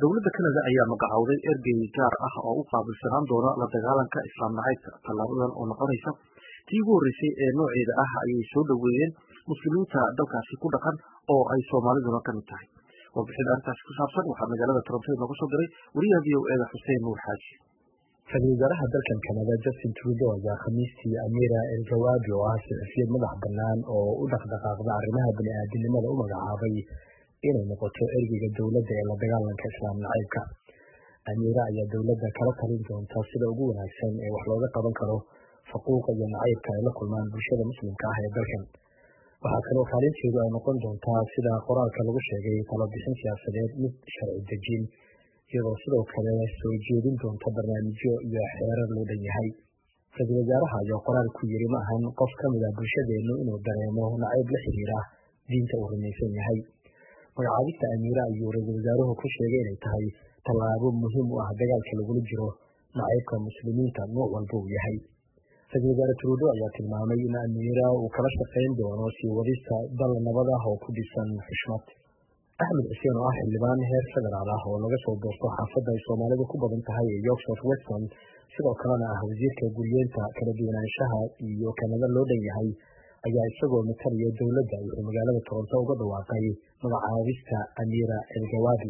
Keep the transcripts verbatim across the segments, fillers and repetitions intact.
dowladda Canada ayaa magacowday ergey gaar ah oo u qaabilsanaan doona la dagaalanka islaam nacaybka. Tallaabadan oo noqonaysa tii ugu horreysay ee nooceeda ah ayay soo dhaweeyeen muslimiinta dalkaasi ku dhaqan oo ay Soomaaliduna ka mid tahay. Warbixin arrintaasi ku saabsan waxaa magaalada Toronto nooga soo diray wariyaha V O A da Xuseen Nuur Xaaji. Ra-iisul wasaaraha dalkan Canada Justin Trudeau ayaa Khamiistii Amira El-Gawabi oo ah saxafiyad madax bannaan oo u dhaqdhaqaaqda arrimaha bini'aadanimada u magacaabay inay noqoto ergeyga dowladda ee la dagaalanka islaam nacaybka. Amira ayaa dowladda kala talin doonta sida ugu wanaagsan ee wax looga qaban karo faquuqa iyo nacaybka ay la kulmaan bulshada muslimka ah ee dalkan. Waxaa kaloo kaalinteedu ay noqon doontaa sida qoraalka lagu sheegay talabixin siyaasadeed mid sharci dejin, iyadoo sidoo kale soo jeedin doonta barnaamijyo iyo xeerar loo dhan yahay. Ra-iisul wasaaraha ayaa qoraal ku yiri ma ahan qof ka mid ah bulshadeennu inuu dareemo nacayb la xiriira diinta uu rumaysan yahay. Magacaabista Amira ayuu ra-iisul wasaaruhu ku sheegay inay tahay tallaabo muhiim u ah dagaalka lagula jiro nacaybka muslimiinta nooc walba uu yahay. Ra-iisul wasaare Trudeau ayaa tilmaamay in Amira uu kala shaqayn doono sii wadista dal nabad ah oo ku dhisan xushmad. Axmed Xuseen oo ah xildhibaan heer federaal ah oo laga soo doorto xaafadda ay Soomaalidu ku badan tahay ee York South Weston, sidoo kalena ah wasiirka guryeenta kala duwanaanshaha iyo Kanada loo dhan yahay, ayaa isagoo matalaya dowladda wuxuu magaalada Toronto uga dhawaaqay magacaabista Amira El-Gawabi.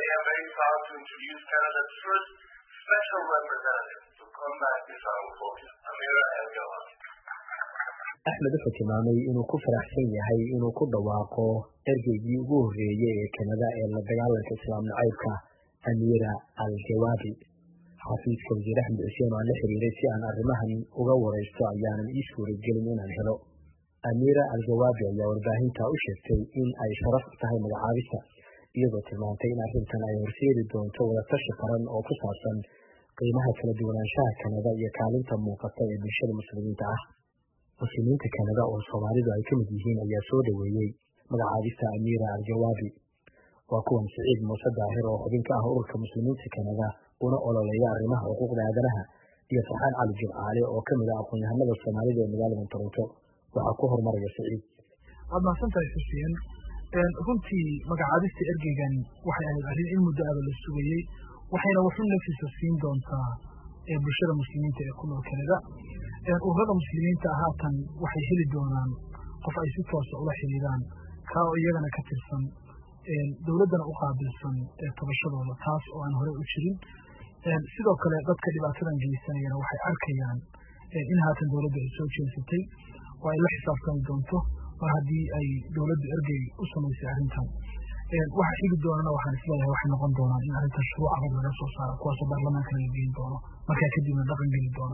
Axmed wuxuu tilmaamay inuu ku faraxsan yahay inuu ku dhawaaqo ergeygii ugu horreeyay ee Kanada ee la dagaalanka islaam nacaybka, Amira El-Gawabi. Xafiiska wasiir Axmed Xuseen oo aan la xiriiray si aan arrimahan uga waraysto ayaanan ii suuragelin inaan helo. Amira El-Gawabi ayaa warbaahinta u sheegtay in ay sharaf u tahay magacaabista, iyadoo tilmaantay in arrintan ay horseedi doonto wadatashi qaran oo ku saabsan qiimaha kala duwanaanshaha Kanada iyo kaalinta muuqata ee bulshada muslimiinta ah. Muslimiinta Kanada oo Soomaalidu ay ka mid yihiin ayaa soo dhaweeyey magacaabista Amira El-Gawabi. Waa kuwan Siciid Muuse Daahir oo xubin ka ah ururka muslimiinta Kanada una ololeeya arrimaha xuquuqda aadanaha, iyo Farxaan Cali Jimcaale oo ka mid ah aqoon-yahanada Soomaalida ee magaalada Toronto. Waxaa ku hormaraya Siciid. Waad mahadsantahay Xuseen. Runtii magacaabista ergeygan waxay ahayd arrin in muddo aaba la sugayey, waxayna wuxuu nafisa siin doontaa bulshada muslimiinta ee ku nool Kanada. Ururada muslimiinta haatan waxay heli doonaan qof ay si toos ah ula xiriiraan, kaa oo iyagana ka tirsan dowladdana u qaabilsan tabashadooda, taas oo aan hore u jirin. Sidoo kale dadka dhibaatadan geysanayana waxay arkayaan in haatan dowladda ay soo jeesatay oo ay la xisaabtami doonto mar haddii ay dowladdu ergey u samaysay arrintan. Waxa xigi doonana waxaan isleeyahay waxay noqon doonaan in arrintan shuruuc adag laga soo saaro, kuwaasoo baarlamaanka laga geyn doono, markaa kadibna dhaqan geli doona.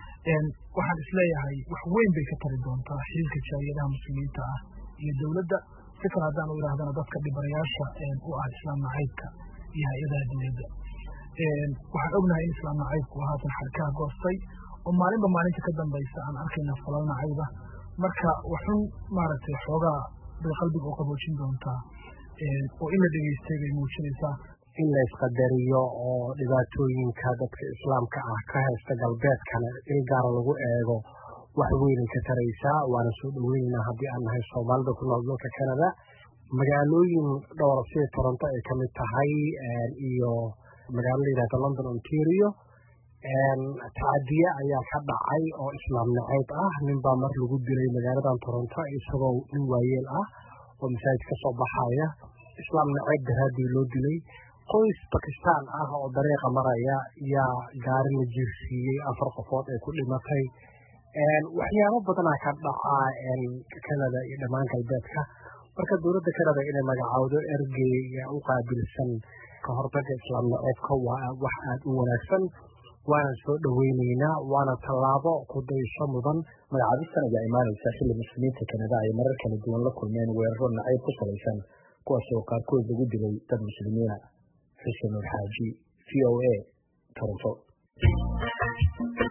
Waxaan isleeyahay wax weyn bay ka tari doontaa xiriirka jaaliyadaha muslimiinta ah iyo dowladda. Si kale haddaan u idhaahdana dadka dhibanayaasha u ah islaam nacaybka iyo hay-adaha dowladda. Waxaan ognahay in islaam nacaybku haatan xarkaha goostay oo maalinba maalinta ka dambaysa aan arkayna falal nacayba. Marka waxun maaragtay xoogaa bay qalbiga u qaboojin doontaa oo in la dhegeystay bay muujinaysaa in la isqadariyo oo dhibaatooyinka dadka islaamka ah ka haysta galbeedkana in gaar lagu eego wax weynay ka taraysaa. Waana soo dhaweynaynaa haddii aan nahay Soomaalida ku nool dalka Canada. Magaalooyin dhowr sida Toronto ay ka mid tahay iyo magaalo la yidhaahdo London, Ontario, tacadiye ayaa ka dhacay oo islaam nacayb ah. nin baa mar lagu dilay magaaladan Toronto isagoo nin waayeel ah oo masaajid ka soo baxaya, islaam nacayb daraadii loo dilay. Qoys Bakistaan ah oo dariiqa maraya yaa gaari la jiirsiiyey, afar qofood ay ku dhimatay. Waxyaabo badanaa ka dhaca Canada iyo dhammaan galbeedka. Marka dowladda Canada inay magacaawdo ergeyga u qaabilsan ka hortagga islaam nacaybka waa wax aad u wanaagsan, waana soo dhaweynaynaa, waana tallaabo ku daysho mudan. Magacaabistan ayaa imaanaysa xilli muslimiinta Canada ay marar kala duwan la kulmeen weeraro nacayb ku salaysan, kuwaas oo qaarkood lagu dilay dad muslimiina. Xuseen Nuur Xaaji, V O A, Toronto.